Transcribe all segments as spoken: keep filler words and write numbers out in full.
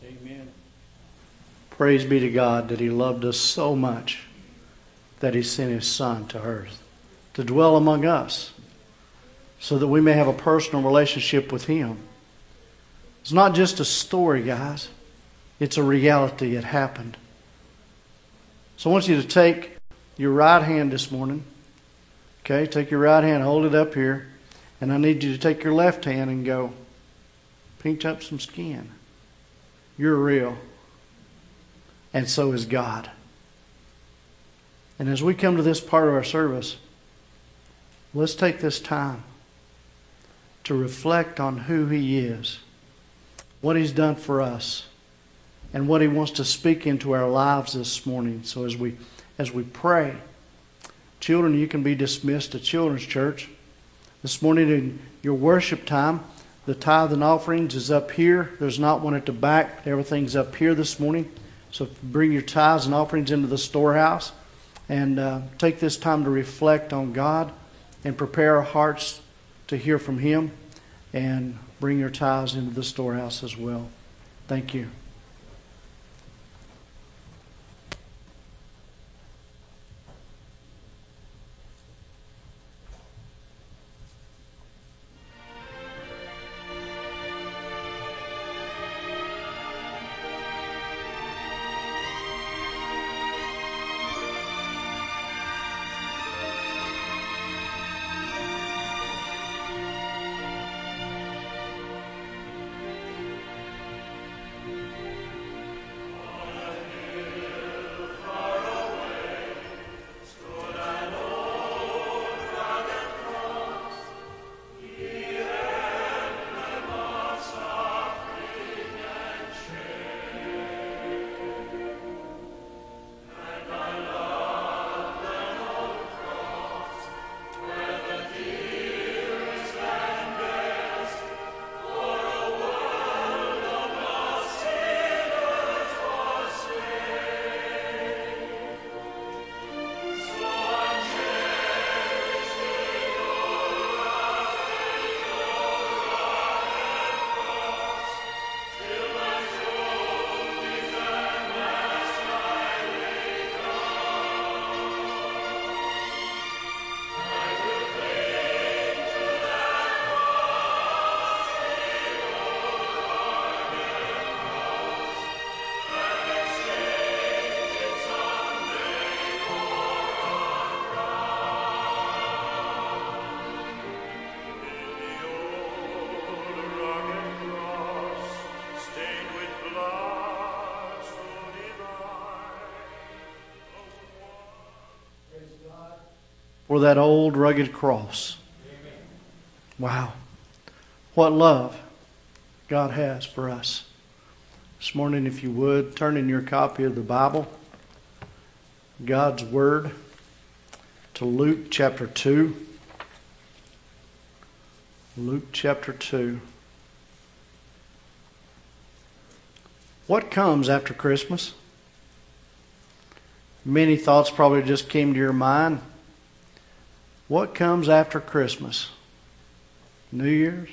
Amen. Praise be to God that He loved us so much that He sent His Son to earth to dwell among us so that we may have a personal relationship with Him. It's not just a story, guys. It's a reality. It happened. So I want you to take your right hand this morning. Okay, take your right hand, hold it up here. And I need you to take your left hand and go, pinch up some skin. You're real. And so is God. And as we come to this part of our service, let's take this time to reflect on who He is, what He's done for us, and what He wants to speak into our lives this morning. So as we as we pray, children, you can be dismissed to Children's Church. This morning in your worship time, the tithe and offerings is up here. There's not one at the back. Everything's up here this morning. So bring your tithes and offerings into the storehouse and uh, take this time to reflect on God and prepare our hearts to hear from Him, and bring your tithes into the storehouse as well. Thank you. For that old rugged cross. Amen. Wow. What love God has for us. This morning, if you would, turn in your copy of the Bible, God's Word, to Luke chapter two. Luke chapter two. What comes after Christmas? Many thoughts probably just came to your mind. What comes after Christmas? New Year's?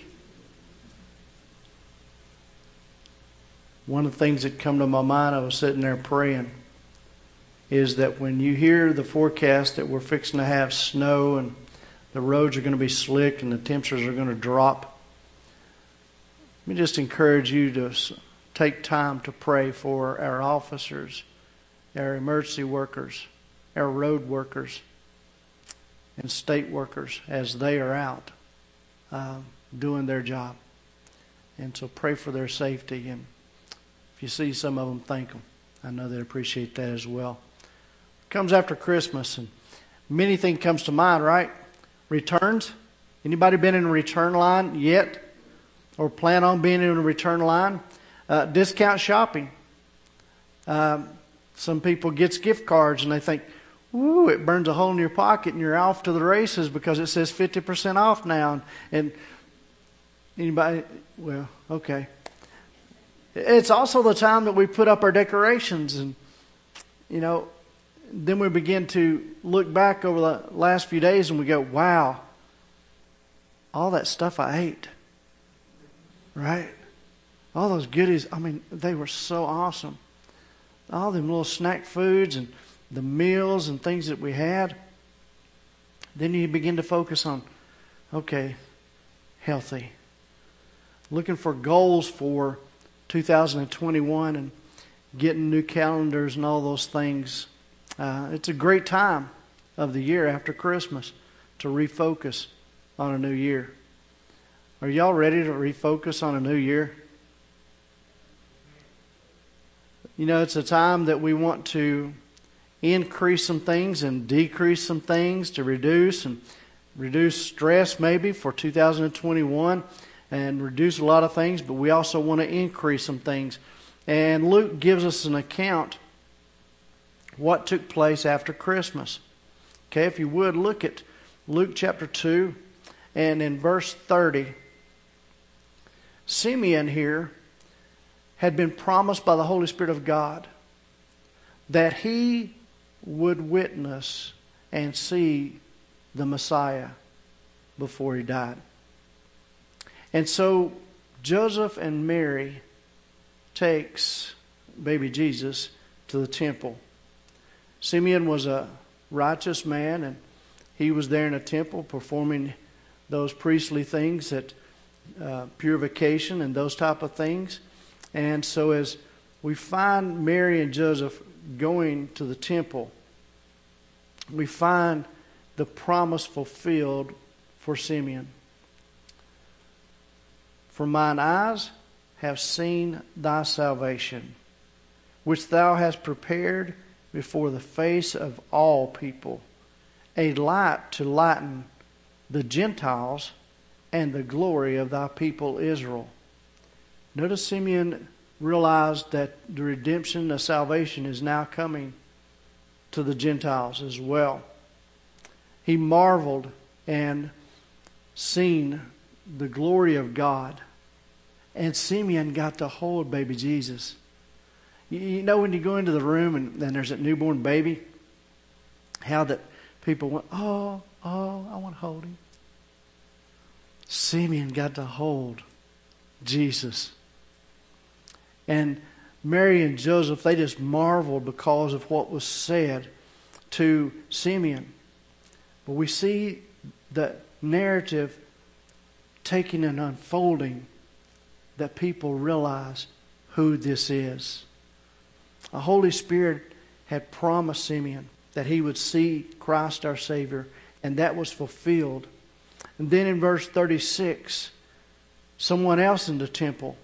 One of the things that come to my mind, I was sitting there praying, is that when you hear the forecast that we're fixing to have snow and the roads are going to be slick and the temperatures are going to drop, let me just encourage you to take time to pray for our officers, our emergency workers, our road workers, and state workers as they are out uh, doing their job. And so pray for their safety. And if you see some of them, thank them. I know they appreciate that as well. It comes after Christmas, and many things comes to mind, right? Returns. Anybody been in a return line yet? Or plan on being in a return line? Uh, discount shopping. Um, some people gets gift cards and they think, ooh, it burns a hole in your pocket and you're off to the races because it says fifty percent off now. And anybody, well, okay. It's also the time that we put up our decorations, and, you know, then we begin to look back over the last few days and we go, wow, all that stuff I ate, right? All those goodies, I mean, they were so awesome. All them little snack foods and the meals and things that we had. Then you begin to focus on, okay, healthy. Looking for goals for two thousand twenty-one and getting new calendars and all those things. Uh, it's a great time of the year after Christmas to refocus on a new year. Are y'all ready to refocus on a new year? You know, it's a time that we want to increase some things and decrease some things, to reduce and reduce stress maybe for two thousand twenty-one and reduce a lot of things, but we also want to increase some things. And Luke gives us an account what took place after Christmas. Okay, if you would, look at Luke chapter two and in verse thirty. Simeon here had been promised by the Holy Spirit of God that he would witness and see the Messiah before he died. And so Joseph and Mary takes baby Jesus to the temple. Simeon was a righteous man, and he was there in a temple performing those priestly things, that uh, purification and those type of things. And so as we find Mary and Joseph going to the temple, we find the promise fulfilled for Simeon. For mine eyes have seen thy salvation, which thou hast prepared before the face of all people, a light to lighten the Gentiles and the glory of thy people Israel. Notice Simeon realized that the redemption, the salvation is now coming to the Gentiles as well. He marveled and seen the glory of God. And Simeon got to hold baby Jesus. You know, when you go into the room and, and there's a newborn baby, how that people went, oh, oh, I want to hold him. Simeon got to hold Jesus. And Mary and Joseph, they just marveled because of what was said to Simeon. But we see the narrative taking and unfolding, that people realize who this is. The Holy Spirit had promised Simeon that he would see Christ our Savior, and that was fulfilled. And then in verse thirty-six, someone else in the temple.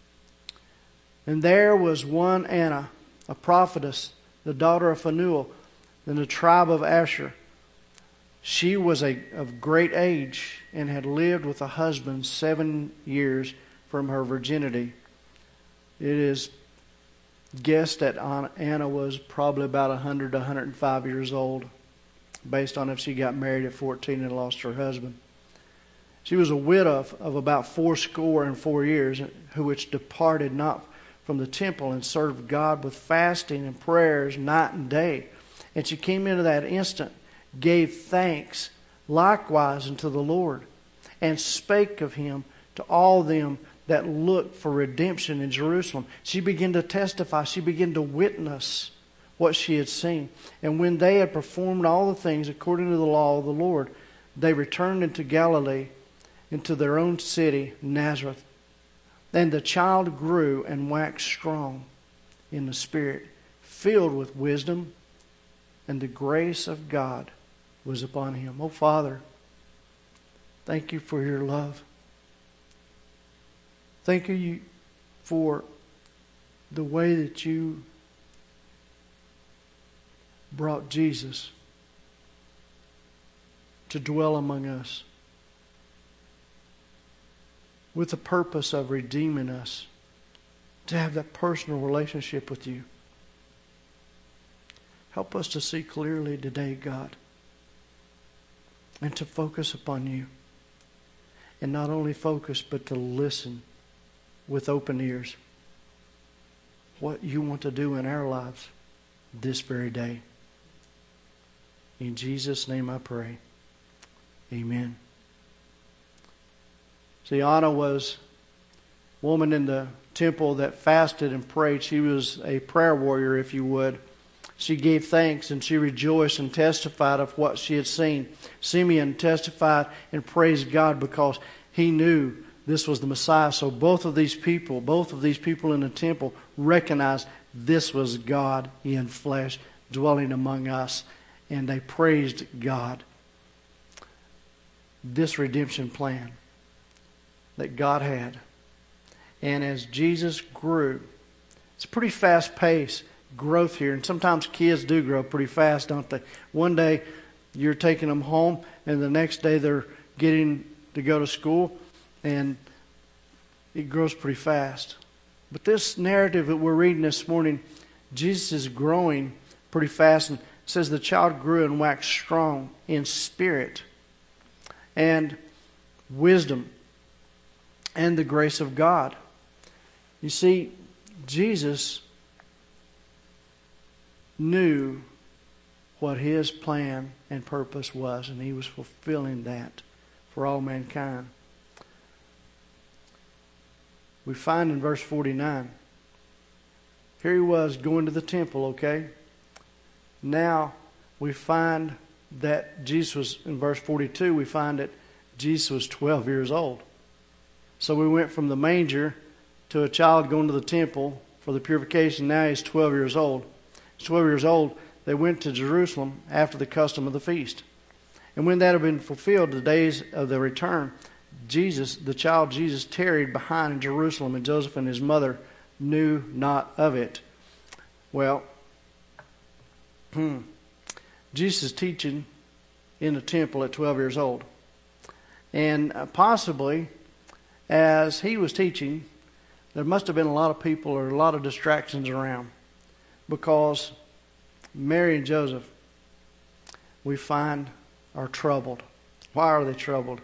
And there was one Anna, a prophetess, the daughter of Phanuel, in the tribe of Asher. She was a, of great age and had lived with a husband seven years from her virginity. It is guessed that Anna was probably about one hundred to one hundred five years old, based on if she got married at fourteen and lost her husband. She was a widow of, of about fourscore and four years, who which departed not from the temple and served God with fasting and prayers night and day. And she came into that instant, gave thanks likewise unto the Lord, and spake of him to all them that looked for redemption in Jerusalem. She began to testify. She began to witness what she had seen. And when they had performed all the things according to the law of the Lord, they returned into Galilee, into their own city, Nazareth. And the child grew and waxed strong in the Spirit, filled with wisdom, and the grace of God was upon him. Oh, Father, thank you for your love. Thank you for the way that you brought Jesus to dwell among us, with the purpose of redeeming us, to have that personal relationship with you. Help us to see clearly today, God, and to focus upon you. And not only focus, but to listen with open ears what you want to do in our lives this very day. In Jesus' name I pray. Amen. See, Anna was a woman in the temple that fasted and prayed. She was a prayer warrior, if you would. She gave thanks and she rejoiced and testified of what she had seen. Simeon testified and praised God because he knew this was the Messiah. So both of these people, both of these people in the temple recognized this was God in flesh dwelling among us. And they praised God. This redemption plan that God had. And as Jesus grew, it's a pretty fast pace growth here. And sometimes kids do grow pretty fast, don't they? One day you're taking them home and the next day they're getting to go to school, and it grows pretty fast. But this narrative that we're reading this morning, Jesus is growing pretty fast, and it says the child grew and waxed strong in spirit and wisdom and the grace of God. You see, Jesus knew what his plan and purpose was, and he was fulfilling that for all mankind. We find in verse forty-nine, here he was going to the temple, okay? Now we find that Jesus was, in verse forty-two, we find that Jesus was twelve years old. So we went from the manger to a child going to the temple for the purification. Now he's twelve years old. He's twelve years old. They went to Jerusalem after the custom of the feast. And when that had been fulfilled, the days of the return, Jesus, the child Jesus, tarried behind in Jerusalem, and Joseph and his mother knew not of it. Well, hmm, Jesus is teaching in the temple at twelve years old. And possibly, as he was teaching, there must have been a lot of people or a lot of distractions around, because Mary and Joseph, we find, are troubled. Why are they troubled?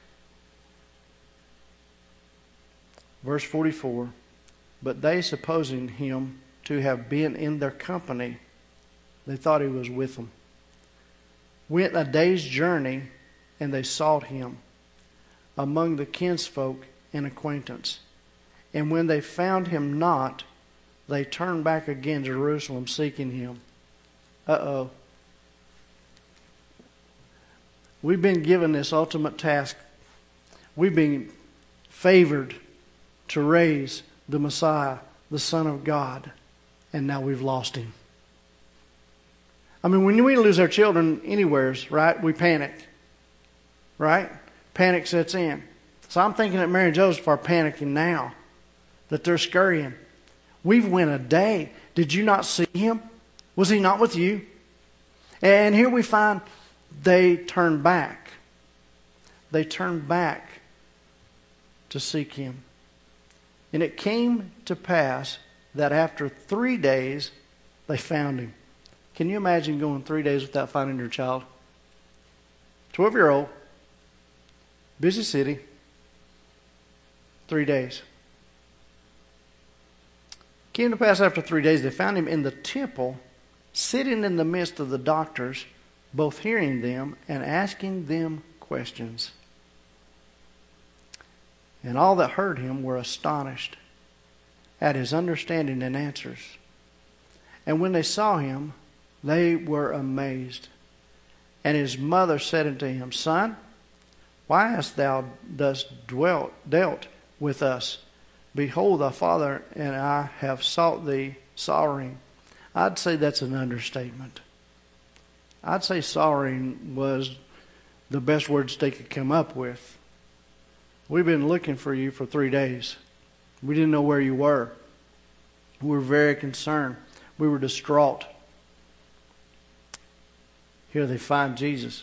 Verse forty-four, but they, supposing him to have been in their company, they thought he was with them, went a day's journey, and they sought him among the kinsfolk and acquaintance. And when they found him not, they turned back again to Jerusalem, seeking him. Uh-oh. We've been given this ultimate task. We've been favored to raise the Messiah, the Son of God, and now we've lost him. I mean, when we lose our children anywheres, right, we panic. Right? Panic sets in. So I'm thinking that Mary and Joseph are panicking now, that they're scurrying. We've went a day. Did you not see him? Was he not with you? And here we find they turn back. They turn back to seek him. And it came to pass that after three days, they found him. Can you imagine going three days without finding your child? twelve-year-old, busy city, three days. Came to pass after three days, they found him in the temple, sitting in the midst of the doctors, both hearing them and asking them questions. And all that heard him were astonished at his understanding and answers. And when they saw him, they were amazed. And his mother said unto him, Son, why hast thou thus dwelt, dealt with us? Behold, thy father and I have sought thee sorrowing. I'd say that's an understatement. I'd say sorrowing was the best words they could come up with. We've been looking for you for three days. We didn't know where you were. We were very concerned. We were distraught. Here they find Jesus.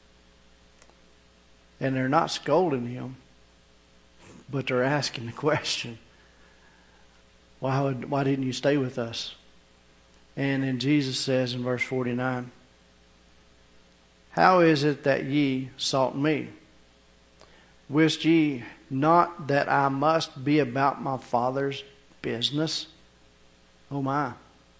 And they're not scolding him, but they're asking the question, why, would, why didn't you stay with us? And then Jesus says in verse forty-nine, how is it that ye sought me? Wist ye not that I must be about my Father's business? Oh my.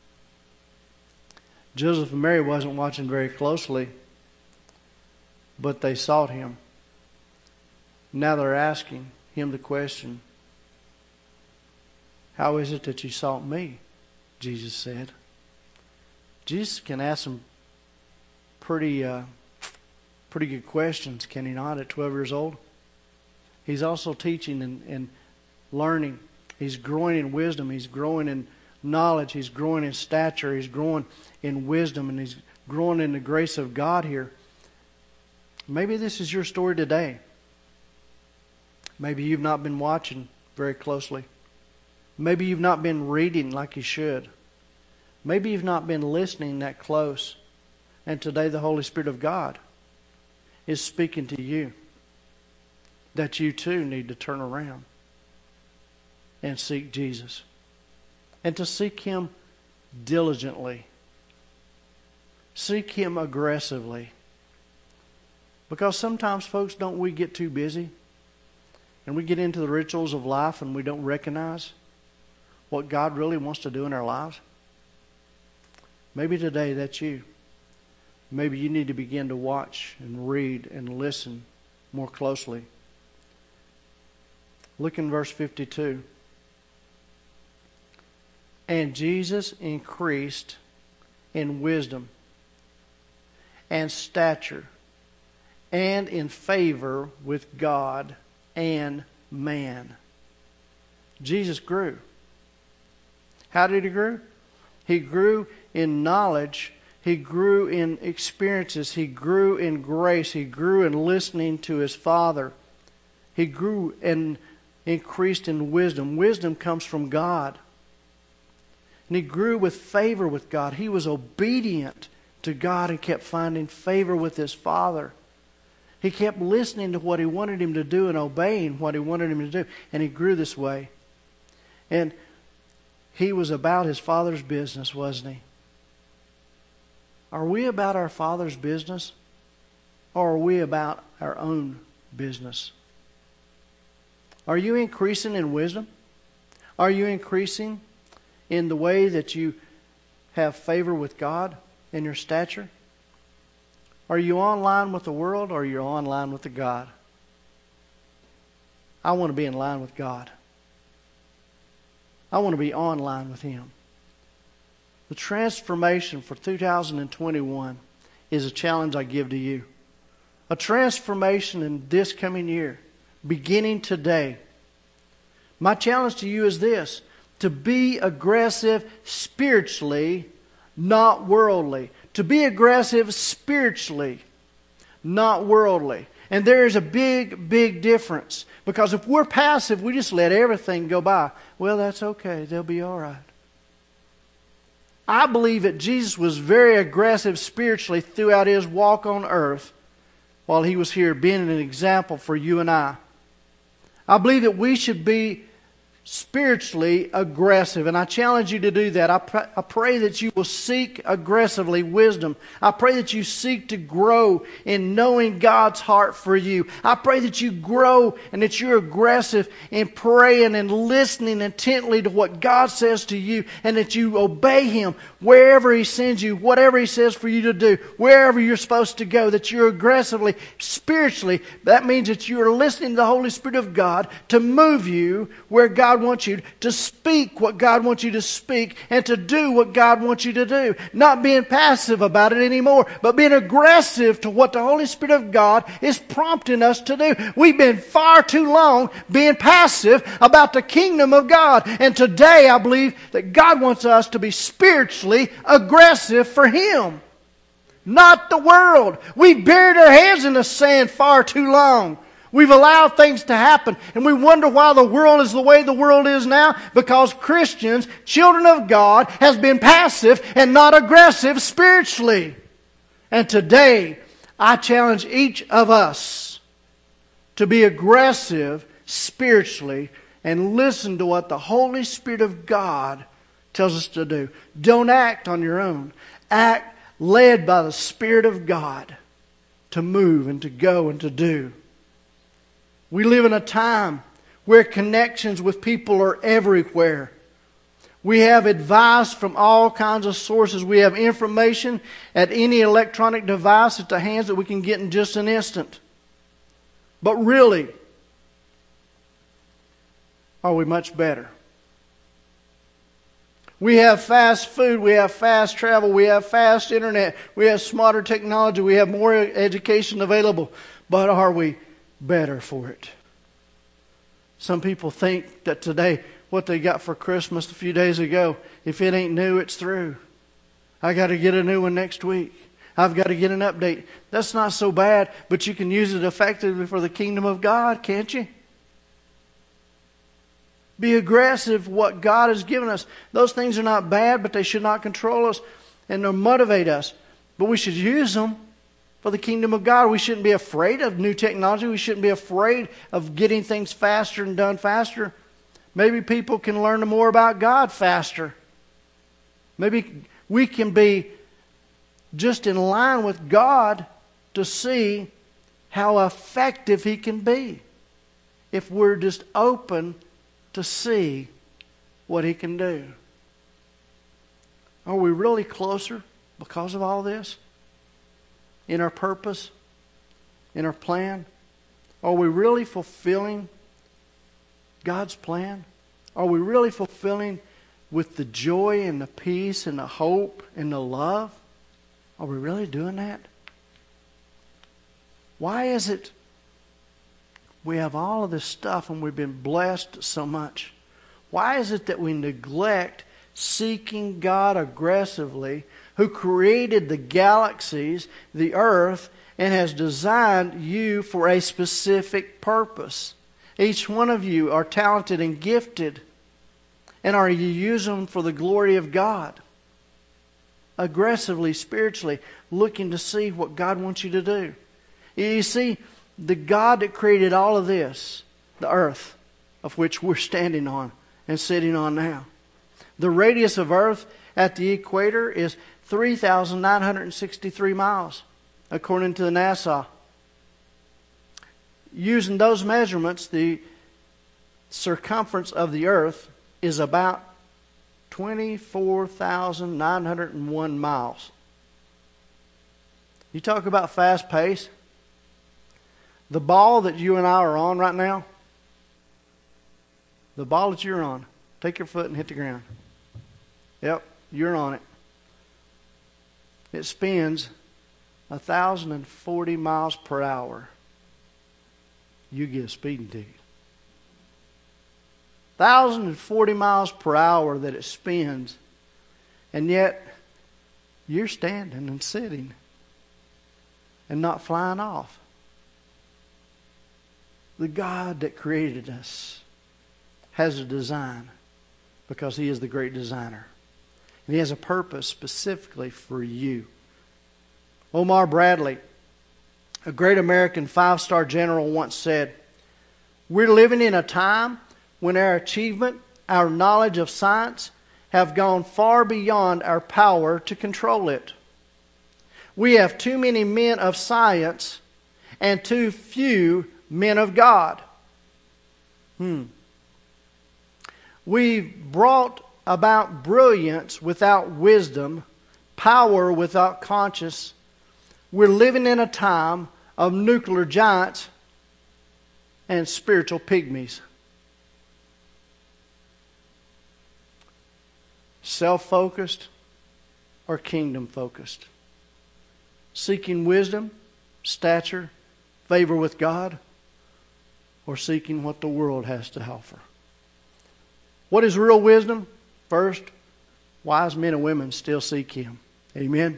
Joseph and Mary wasn't watching very closely, but they sought him. Now they're asking him the question, How is it that you sought me? Jesus said. Jesus can ask some pretty, uh, pretty good questions, can he not, at twelve years old? He's also teaching and, and learning. He's growing in wisdom. He's growing in knowledge. He's growing in stature. He's growing in wisdom. And he's growing in the grace of God here. Maybe this is your story today. Maybe you've not been watching very closely. Maybe you've not been reading like you should. Maybe you've not been listening that close. And today the Holy Spirit of God is speaking to you that you too need to turn around and seek Jesus. And to seek Him diligently. Seek Him aggressively. Because sometimes, folks, don't we get too busy and we get into the rituals of life and we don't recognize what God really wants to do in our lives? Maybe today that's you. Maybe you need to begin to watch and read and listen more closely. Look in verse fifty-two. And Jesus increased in wisdom and stature and in favor with God and man. Jesus grew. How did He grow? He grew in knowledge. He grew in experiences. He grew in grace. He grew in listening to His Father. He grew and increased in wisdom. Wisdom comes from God. And he grew with favor with God. He was obedient to God and kept finding favor with his Father. He kept listening to what He wanted him to do and obeying what He wanted him to do. And he grew this way. And he was about his Father's business, wasn't he? Are we about our Father's business? Or are we about our own business? Are you increasing in wisdom? Are you increasing in the way that you have favor with God in your stature? Are you online with the world, or are you online with the God? I want to be in line with God. I want to be online with Him. The transformation for two thousand twenty-one is a challenge I give to you. A transformation in this coming year, beginning today. My challenge to you is this: to be aggressive spiritually, not worldly. To be aggressive spiritually, not worldly. And there is a big, big difference. Because if we're passive, we just let everything go by. Well, that's okay. They'll be all right. I believe that Jesus was very aggressive spiritually throughout His walk on earth while He was here, being an example for you and I. I believe that we should be spiritually aggressive, and I challenge you to do that. I, pr- I pray that you will seek aggressively wisdom. I pray that you seek to grow in knowing God's heart for you. I pray that you grow and that you're aggressive in praying and listening intently to what God says to you, and that you obey Him wherever He sends you, whatever He says for you to do, wherever you're supposed to go, that you're aggressively, spiritually. That means that you are listening to the Holy Spirit of God to move you where God God wants you to speak what God wants you to speak, and to do what God wants you to do. Not being passive about it anymore, but being aggressive to what the Holy Spirit of God is prompting us to do. We've been far too long being passive about the kingdom of God. And today I believe that God wants us to be spiritually aggressive for Him, not the world. We've buried our heads in the sand far too long. We've allowed things to happen, and we wonder why the world is the way the world is now, because Christians, children of God, has been passive and not aggressive spiritually. And today, I challenge each of us to be aggressive spiritually and listen to what the Holy Spirit of God tells us to do. Don't act on your own. Act led by the Spirit of God to move and to go and to do. We live in a time where connections with people are everywhere. We have advice from all kinds of sources. We have information at any electronic device at the hands that we can get in just an instant. But really, are we much better? We have fast food, we have fast travel, we have fast internet, we have smarter technology, we have more education available. But are we better for it? Some people think that today, what they got for Christmas a few days ago, if it ain't new, it's through. I got to get a new one next week. I've got to get an update. That's not so bad, but you can use it effectively for the kingdom of God, can't you? Be aggressive what God has given us. Those things are not bad, but they should not control us and they'll motivate us. But we should use them for the kingdom of God. We shouldn't be afraid of new technology. We shouldn't be afraid of getting things faster and done faster. Maybe people can learn more about God faster. Maybe we can be just in line with God to see how effective He can be if we're just open to see what He can do. Are we really closer because of all this? In our purpose? In our plan? Are we really fulfilling God's plan? Are we really fulfilling with the joy and the peace and the hope and the love? Are we really doing that? Why is it we have all of this stuff and we've been blessed so much? Why is it that we neglect seeking God aggressively, who created the galaxies, the earth, and has designed you for a specific purpose? Each one of you are talented and gifted. And are you using them for the glory of God? Aggressively, spiritually, looking to see what God wants you to do. You see, the God that created all of this, the earth, of which we're standing on and sitting on now. The radius of earth at the equator is three thousand nine hundred sixty-three miles, according to the NASA. Using those measurements, the circumference of the earth is about twenty-four thousand nine hundred one miles. You talk about fast pace. The ball that you and I are on right now, the ball that you're on, take your foot and hit the ground. Yep, you're on it. It spins one thousand forty miles per hour. You get a speeding ticket. one thousand forty miles per hour that it spins, and yet you're standing and sitting and not flying off. The God that created us has a design because He is the great designer. And He has a purpose specifically for you. Omar Bradley, a great American five-star general, once said, "We're living in a time when our achievement, our knowledge of science have gone far beyond our power to control it. We have too many men of science and too few men of God. Hmm. We've brought about brilliance without wisdom, power without conscience. We're living in a time of nuclear giants and spiritual pygmies." Self-focused or kingdom-focused? Seeking wisdom, stature, favor with God, or seeking what the world has to offer? What is real wisdom? First, wise men and women still seek Him. Amen?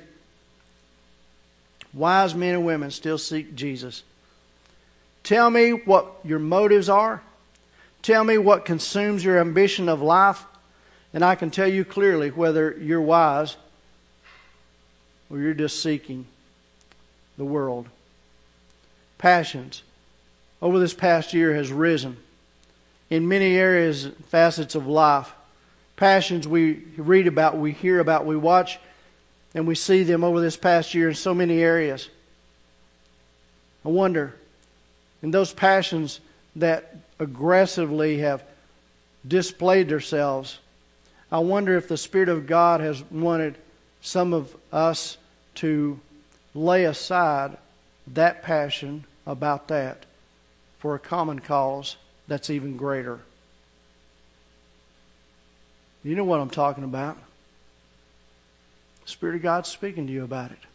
Wise men and women still seek Jesus. Tell me what your motives are. Tell me what consumes your ambition of life. And I can tell you clearly whether you're wise or you're just seeking the world. Passions over this past year has risen in many areas, facets of life. Passions we read about, we hear about, we watch, and we see them over this past year in so many areas. I wonder, in those passions that aggressively have displayed themselves, I wonder if the Spirit of God has wanted some of us to lay aside that passion about that for a common cause that's even greater. You know what I'm talking about. The Spirit of God's speaking to you about it.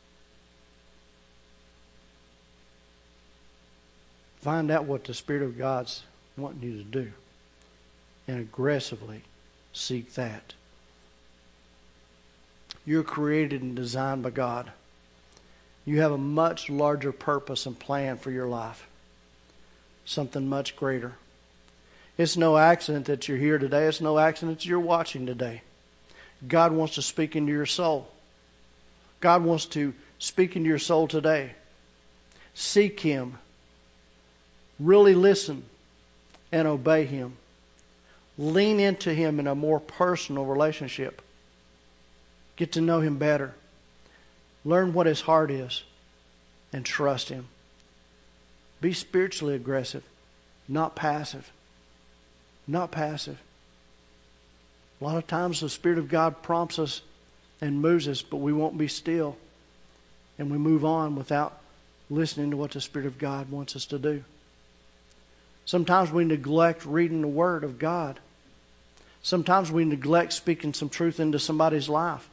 Find out what the Spirit of God's wanting you to do. And aggressively seek that. You're created and designed by God. You have a much larger purpose and plan for your life. Something much greater. It's no accident that you're here today. It's no accident that you're watching today. God wants to speak into your soul. God wants to speak into your soul today. Seek Him. Really listen and obey Him. Lean into Him in a more personal relationship. Get to know Him better. Learn what His heart is and trust Him. Be spiritually aggressive, not passive. Not passive. A lot of times the Spirit of God prompts us and moves us, but we won't be still. And we move on without listening to what the Spirit of God wants us to do. Sometimes we neglect reading the Word of God. Sometimes we neglect speaking some truth into somebody's life.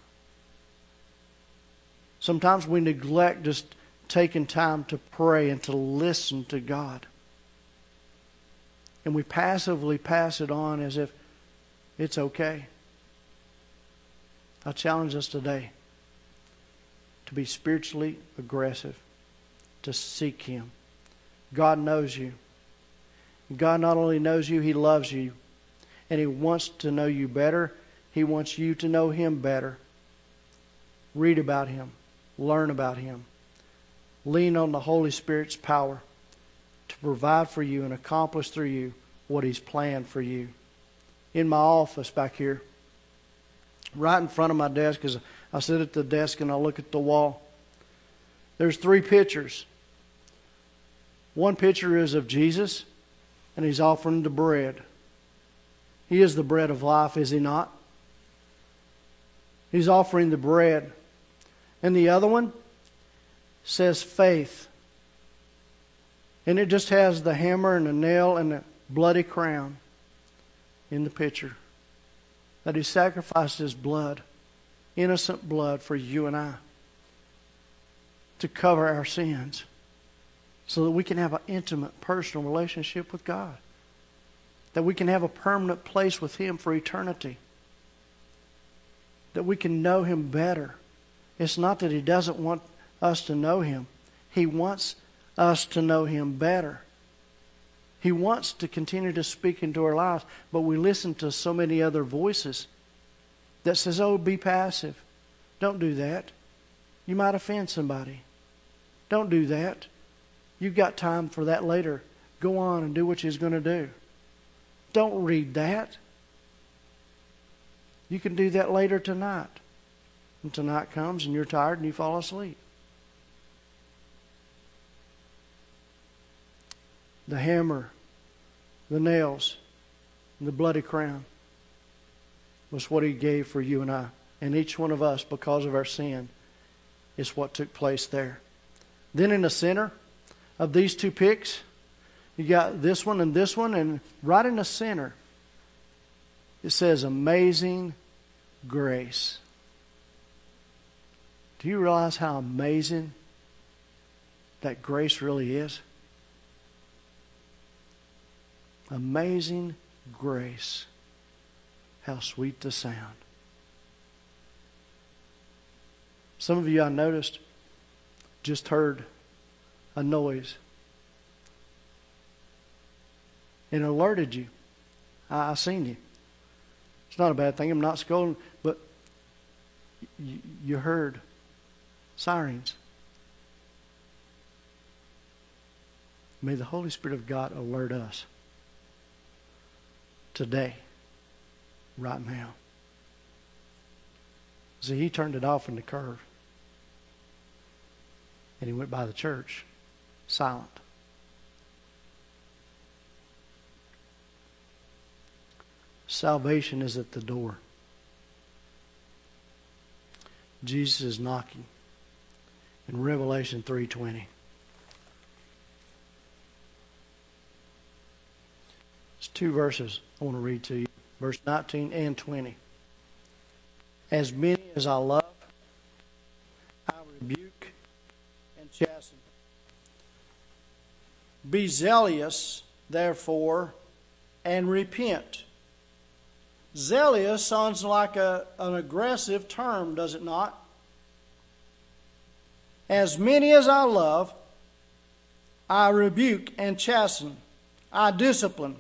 Sometimes we neglect just taking time to pray and to listen to God. And we passively pass it on as if it's okay. I challenge us today to be spiritually aggressive, to seek Him. God knows you. God not only knows you, He loves you. And He wants to know you better. He wants you to know Him better. Read about Him. Learn about Him. Lean on the Holy Spirit's power to provide for you and accomplish through you what He's planned for you. In my office back here, right in front of my desk, because I sit at the desk and I look at the wall, there's three pictures. One picture is of Jesus, and He's offering the bread. He is the bread of life, is He not? He's offering the bread. And the other one says faith. And it just has the hammer and the nail and the bloody crown in the picture. That He sacrificed His blood, innocent blood, for you and I, to cover our sins, so that we can have an intimate, personal relationship with God. That we can have a permanent place with Him for eternity. That we can know Him better. It's not that He doesn't want us to know Him. He wants us to know Him better. He wants to continue to speak into our lives, but we listen to so many other voices that says, oh, be passive. Don't do that. You might offend somebody. Don't do that. You've got time for that later. Go on and do what you're going to do. Don't read that. You can do that later tonight. And tonight comes and you're tired and you fall asleep. The hammer, the nails, and the bloody crown was what He gave for you and I. And each one of us, because of our sin, is what took place there. Then in the center of these two pics, you got this one and this one, and right in the center, it says, Amazing Grace. Do you realize how amazing that grace really is? Amazing grace. How sweet the sound. Some of you, I noticed, just heard a noise. It alerted you. I, I seen you. It's not a bad thing. I'm not scolding, but you, you heard sirens. May the Holy Spirit of God alert us today, right now. See, He turned it off in the curve. And He went by the church, silent. Salvation is at the door. Jesus is knocking. In Revelation three twenty. It's two verses I want to read to you. Verse nineteen and twenty. As many as I love, I rebuke and chasten. Be zealous, therefore, and repent. Zealous sounds like a, an aggressive term, does it not? As many as I love, I rebuke and chasten. I discipline.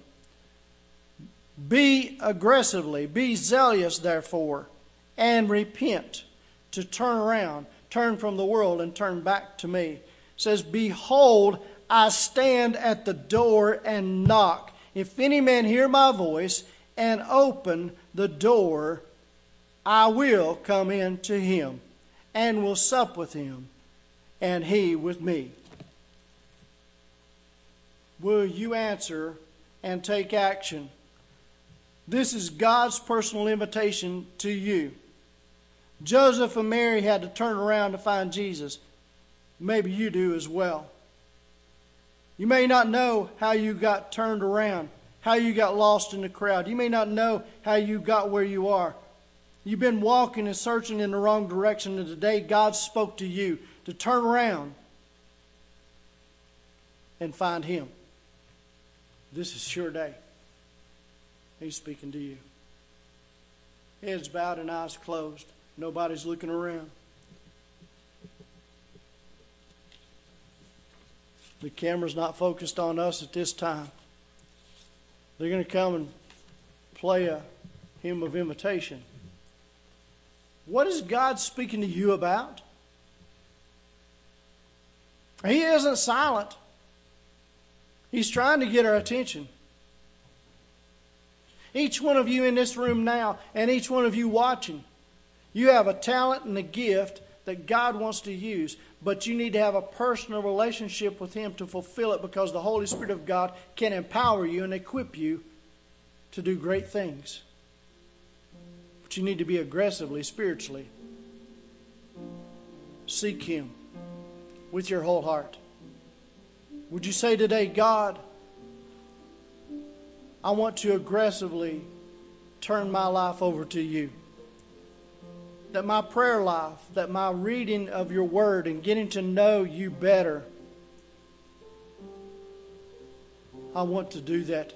Be aggressively, be zealous, therefore, and repent. To turn around, turn from the world and turn back to me. It says, behold, I stand at the door and knock. If any man hear my voice and open the door, I will come in to him and will sup with him and he with me. Will you answer and take action? This is God's personal invitation to you. Joseph and Mary had to turn around to find Jesus. Maybe you do as well. You may not know how you got turned around, how you got lost in the crowd. You may not know how you got where you are. You've been walking and searching in the wrong direction, and today God spoke to you to turn around and find Him. This is your day. He's speaking to you. Heads bowed and eyes closed. Nobody's looking around. The camera's not focused on us at this time. They're going to come and play a hymn of invitation. What is God speaking to you about? He isn't silent. He's trying to get our attention. Each one of you in this room now, and each one of you watching, you have a talent and a gift that God wants to use, but you need to have a personal relationship with Him to fulfill it, because the Holy Spirit of God can empower you and equip you to do great things. But you need to be aggressively, spiritually. Seek Him with your whole heart. Would you say today, God, I want to aggressively turn my life over to you. That my prayer life, that my reading of your word and getting to know you better, I want to do that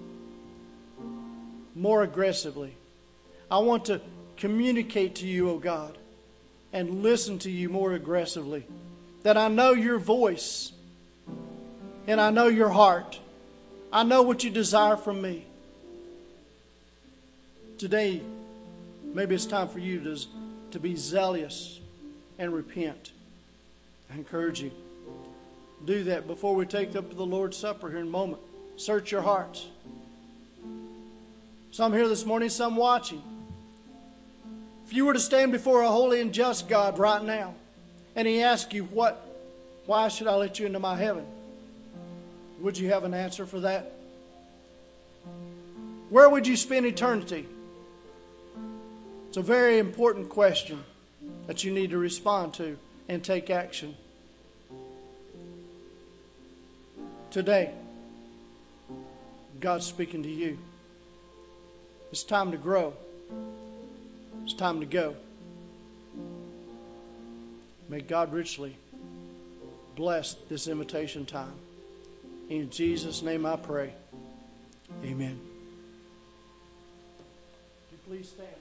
more aggressively. I want to communicate to you, oh God, and listen to you more aggressively. That I know your voice and I know your heart. I know what you desire from me. Today, maybe it's time for you to, to be zealous and repent. I encourage you. Do that before we take up the Lord's Supper here in a moment. Search your hearts. Some here this morning, some watching. If you were to stand before a holy and just God right now, and He asked you, "What? Why should I let you into my heaven?" Would you have an answer for that? Where would you spend eternity? It's a very important question that you need to respond to and take action. Today, God's speaking to you. It's time to grow. It's time to go. May God richly bless this invitation time. In Jesus' name I pray. Amen. Would you please stand?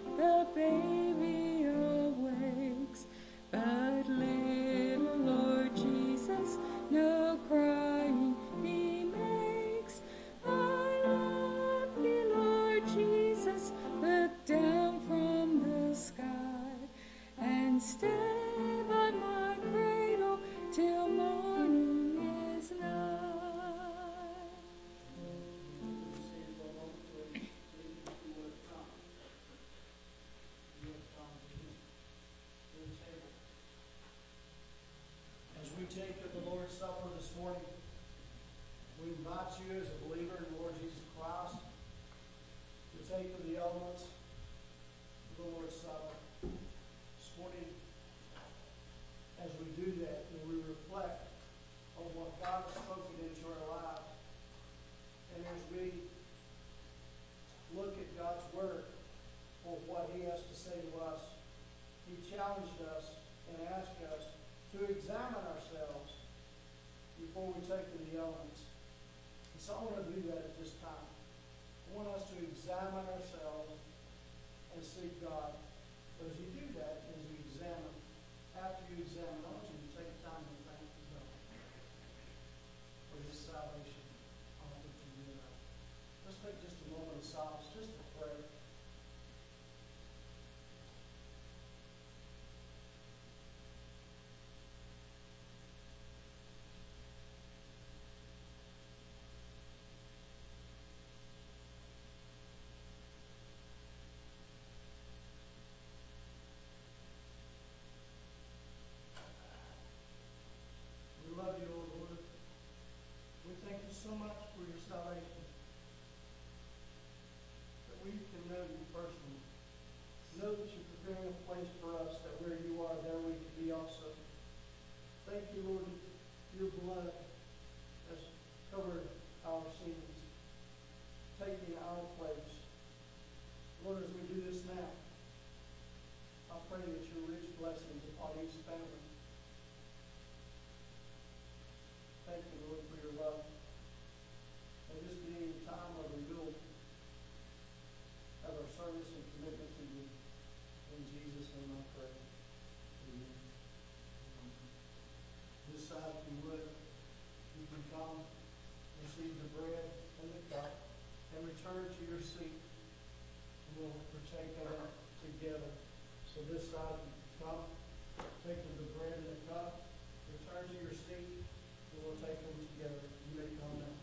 Baby awakes, but little Lord take of the Lord's Supper this morning, we invite you as a believer in the Lord Jesus Christ to take of the elements of the Lord's Supper. This morning, as we do that, and we reflect on what God has spoken into our lives, and as we look at God's Word for what He has to say to us, He challenged us and asked us to examine ourselves before we take to the elements. And so I want to do that at this time. I want us to examine ourselves and seek God. But as you do that, as you examine, after you examine, I want you to take time to thank God for His salvation. I want you to do that. Let's take just a moment of silence, just to pray. We love you, O Lord. We thank you so much for your salvation. That we can know you personally. Know that you're preparing a place for us, that where you are, there we can be also. Thank you, Lord, that your blood has covered our sins, taking our place. Lord, as we do this now, I pray that your rich blessings upon each family. Thank you, Lord, for your love. And this being a time of renewal of our service and commitment to you. In Jesus' name I pray. Amen. This side, if you would, you can come, receive the bread and the cup, and return to your seat. And we'll partake of it together. So this side, you can come, take of the bread and the cup, return to your seat, and we'll take them together. You may come now.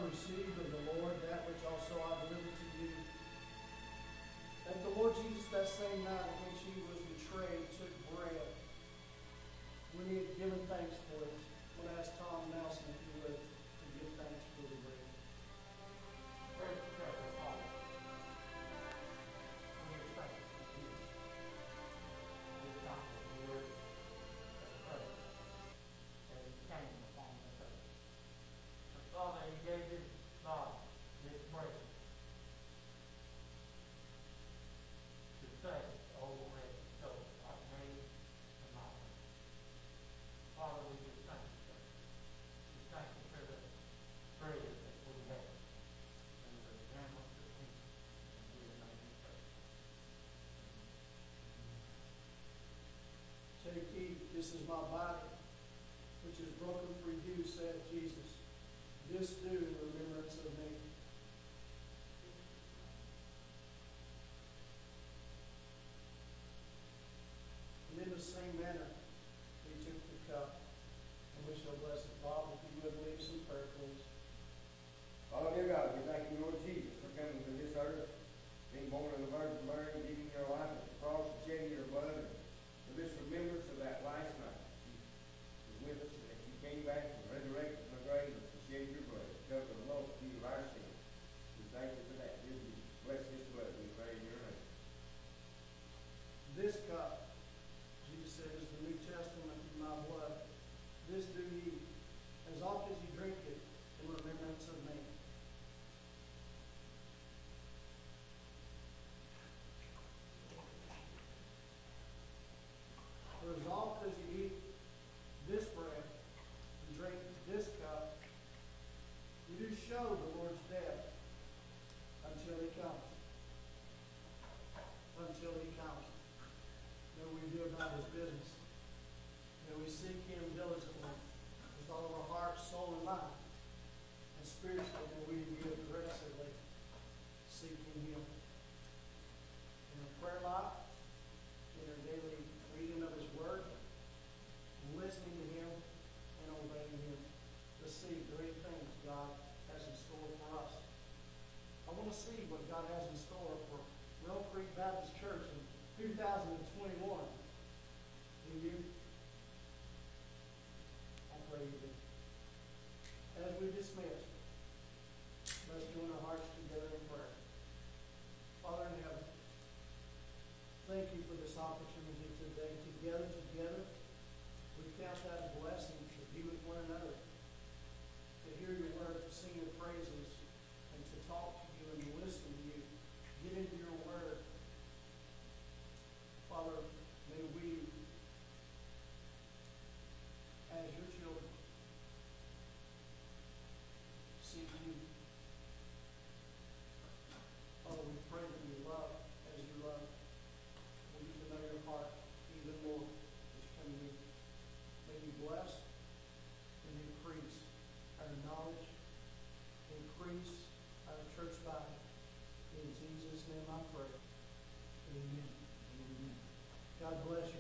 received of the Lord that which also I delivered to you. That the Lord Jesus, that same night in which he was betrayed, took bread. When he had given thanks for it, I'm going to ask Tom Nelson if he would to give thanks for the bread. Praise the Lord, Father. We are thankful to you. We thank the word of prayer that he came upon the earth. And Father, he gave his body, his bread, to save all red souls like me and my life. Father, we just thank you for it. We thank you for the bread that we have and the example of the kingdom. And we are making praise. Take heed, this is my body, which is broken for you, said Jesus. This do in remembrance of me. And in the same manner, he took the cup, and we shall bless it. Bob, if you would lead some prayer, please. Father, dear God, we thank you, Lord Jesus, for coming to this earth, being born of the Virgin Mary, and giving your life at the cross, and shedding your blood, and for this remembrance of that last night. You was with us, and that you came back and resurrected from the grave, and shed your blood to cover the multitude of our sins. We thank you for that. Dear Jesus, bless this blood, we pray in your name. This cup, Jesus said, is the New Testament in my blood. This do ye, as oft as you drink it, in remembrance of me. For as oft as you eat this bread and drink this cup, you do show the Lord's death until he comes. Until he comes. May we do about his business. May we seek him diligently with all of our heart, soul, and mind. And spiritually, may we be aggressively seeking him. In our prayer life, in our daily reading of his word, listening to him, and obeying him. To see great things God has in store for us. I want to see what God has in store for Mill Creek Baptist Church in two thousand twenty-one. Do you? I pray you do. As we dismiss, let's join our hearts together in prayer. Father in heaven, thank you for this opportunity today to gather together. We count that a blessing to be with one another, to hear your word, to sing your praises, and to talk to you and to listen to you. Get into your word. Father, may we, as your children, seek you. Father, we pray that you love as you love. We need to know your heart even more as you come near. May you bless and increase our knowledge, increase our church body. In Jesus' name I pray. Amen. Amen. God bless you.